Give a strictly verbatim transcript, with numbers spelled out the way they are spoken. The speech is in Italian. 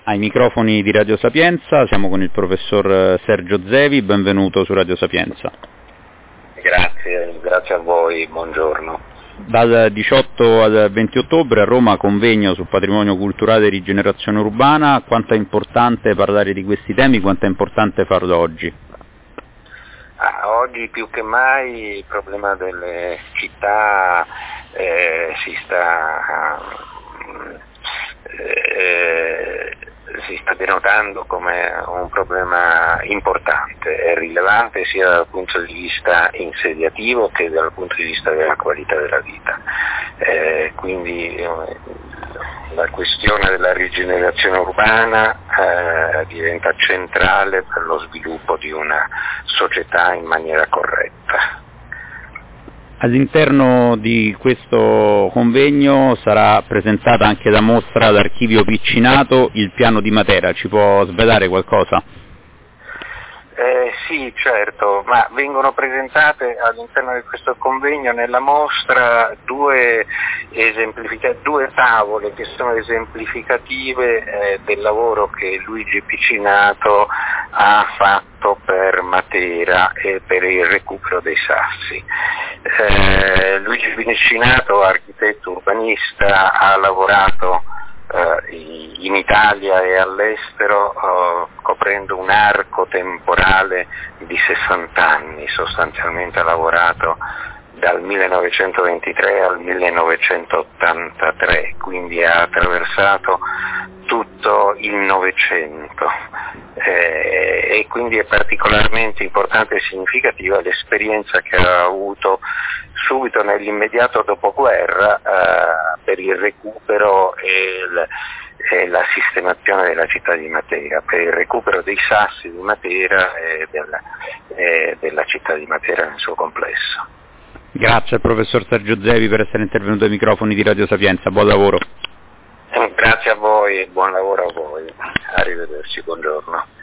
Ai microfoni di Radio Sapienza siamo con il professor Sergio Zevi, benvenuto su Radio Sapienza. Grazie, grazie a voi, buongiorno. Dal diciotto al venti ottobre a Roma convegno sul patrimonio culturale e rigenerazione urbana. Quanto è importante parlare di questi temi, quanto è importante farlo oggi? Ah, oggi più che mai il problema delle città eh, si sta... Eh, si sta denotando come un problema importante e rilevante sia dal punto di vista insediativo che dal punto di vista della qualità della vita. Eh, quindi eh, la questione della rigenerazione urbana eh, diventa centrale per lo sviluppo di una società in maniera corretta. All'interno di questo convegno sarà presentata anche la mostra d'archivio Piccinato, il piano di Matera. Ci può svelare qualcosa? Eh, sì, certo, ma vengono presentate all'interno di questo convegno nella mostra due, esemplifica- due tavole che sono esemplificative eh, del lavoro che Luigi Piccinato ha fatto per Matera e per il recupero dei sassi. Eh, Luigi Piccinato, architetto urbanista, ha lavorato eh, in Italia e all'estero eh, coprendo un arco temporale di sessanta anni, sostanzialmente ha lavorato dal millenovecentoventitré al millenovecentottantatré, quindi ha attraversato tutto il Novecento eh, e quindi è particolarmente importante e significativa l'esperienza che ha avuto subito nell'immediato dopoguerra eh, per il recupero e, il, e la sistemazione della città di Matera, per il recupero dei sassi di Matera e della, e della città di Matera nel suo complesso. Grazie al professor Sergio Zevi per essere intervenuto ai microfoni di Radio Sapienza, buon lavoro. Grazie a voi e buon lavoro a voi, arrivederci, buongiorno.